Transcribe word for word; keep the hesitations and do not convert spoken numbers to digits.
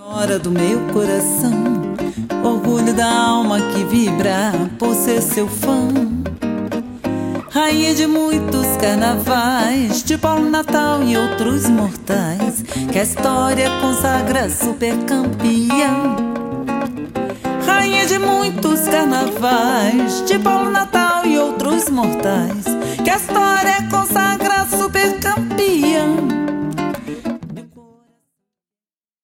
Hora do meu coração, orgulho da alma que vibra por ser seu fã. Rainha de muitos carnavais, de Paulo Natal e outros mortais, que a história consagra super campeã. Rainha de muitos carnavais, de Paulo Natal e outros mortais, que a história consagra